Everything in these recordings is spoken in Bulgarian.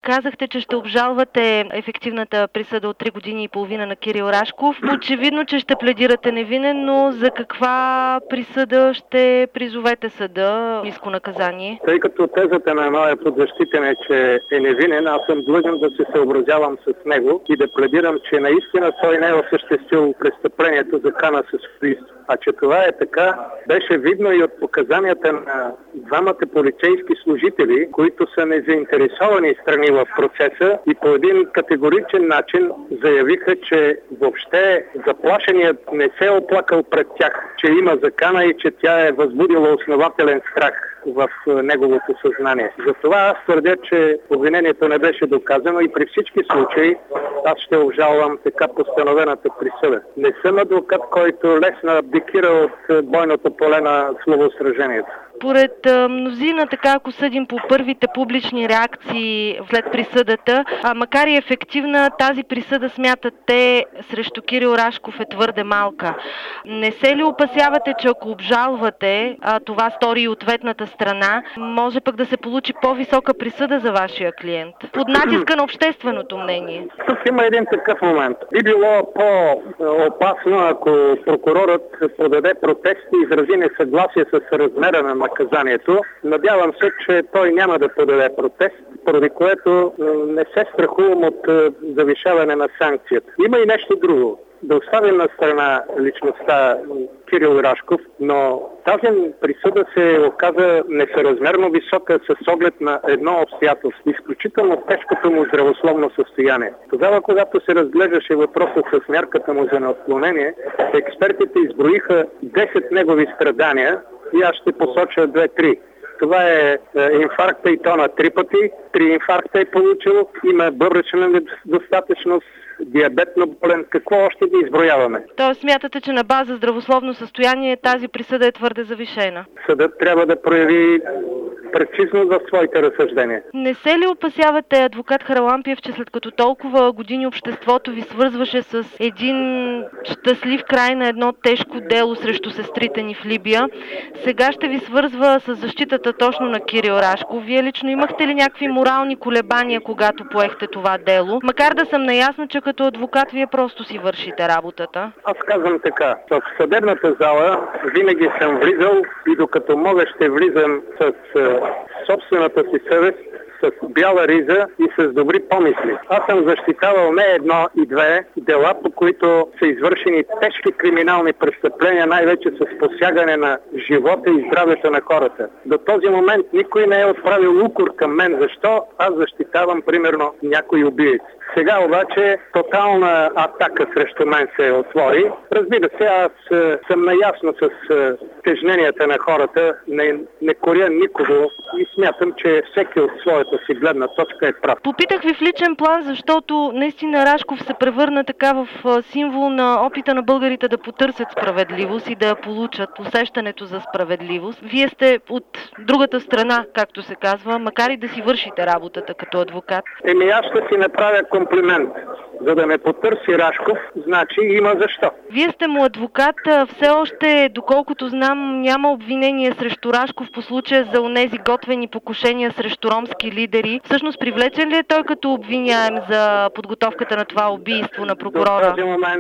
казахте, че ще обжалвате ефективната присъда от 3 години и половина на Кирил Рашков. Очевидно, че ще пледирате невинен, но за каква присъда ще призовете съда, ниско наказание? Тъй като тезата на моя подзащитен е, че е невинен, аз съм длъжен да се съобразявам с него и да пледирам, че наистина той не е осъществил престъплението за кана с убийство. А че това е така, беше видно и от показанията на двамата полицейски служители, които са незаинтересовани страни в процеса и по един категоричен начин заявиха, че въобще заплашеният не се е оплакал пред тях, че има закана и че тя е възбудила основателен страх в неговото съзнание. Затова аз твърдя, че обвинението не беше доказано и при всички случаи аз ще обжалвам така постановената присъда. Не съм адвокат, който лесно абдикира от бойното поле на словосражението. Според мнозина, така ако съдим по първите публични реакции след присъдата, макар и ефективна, тази присъда смятате срещу Кирил Рашков е твърде малка. Не се ли опасявате, че ако обжалвате, това стори и ответната страна, може пък да се получи по-висока присъда за вашия клиент? Под натиска на общественото мнение. Тук има един такъв момент. Би било по-опасно, ако прокурорът подаде протест и изрази несъгласие с размера на наказанието. Надявам се, че той няма да подаде протест, поради което не се страхувам от завишаване на санкцията. Има и нещо друго. Да оставим на страна личността Кирил Рашков, но тази присъда се оказа несъразмерно висока с оглед на едно обстоятелство, изключително тежкото му здравословно състояние. Тогава, когато се разглеждаше въпроса с мярката му за неотклонение, експертите изброиха 10 негови страдания и аз ще посоча 2-3. Това е инфаркта и то на 3 пъти, 3 инфаркта е получил, има бъбречна недостатъчност, диабетно болен, какво още да изброяваме? Тоест смятате, че на база здравословно състояние тази присъда е твърде завишена? Съдът трябва да прояви прецизност в своите разсъждения. Не се ли опасявате, адвокат Харалампиев, че след като толкова години обществото ви свързваше с един щастлив край на едно тежко дело срещу сестрите ни в Либия, сега ще ви свързва с защитата точно на Кирил Рашков? Вие лично имахте ли някакви морални колебания, когато поехте това дело? Макар да съм наясна, че като адвокат вие просто си вършите работата. Аз казвам така. В съдебната зала винаги съм влизал и докато мога ще влизам с собствената си съвест, с бяла риза и с добри помисли. Аз съм защитавал не едно и две дела, по които са извършени тежки криминални престъпления, най-вече с посягане на живота и здравето на хората. До този момент никой не е отправил укор към мен. Защо аз защитавам, примерно, някой убиец? Сега обаче тотална атака срещу мен се отвори. Разбира се, аз съм наясно с тежненията на хората, не коря никого и смятам, че всеки от своята си гледна точка е прав. Попитах ви в личен план, защото наистина Рашков се превърна така в символ на опита на българите да потърсят справедливост и да получат усещането за справедливост. Вие сте от другата страна, както се казва, макар и да си вършите работата като адвокат. Аз ще си направя комплимент. За да ме потърси Рашков, значи има защо. Вие сте му адвокат. Все още, доколкото знам, няма обвинение срещу Рашков по случая за онези готвени покушения срещу ромски лидери. Всъщност привлечен ли е той като обвиняем за подготовката на това убийство на прокурора?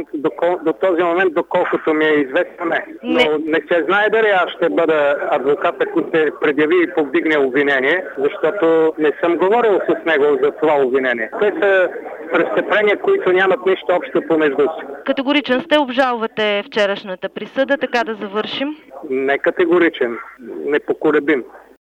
До този момент, доколкото ми е известно, не. Но не се знае дали аз ще бъда адвокат, ако се предяви и повдигне обвинение, защото не съм говорил с него за това обвинение. Те са престъпления, които нямат нищо общо помежду си. Категоричен сте, обжалвате вчерашната присъда, така да завършим? Не категоричен, непоколебим.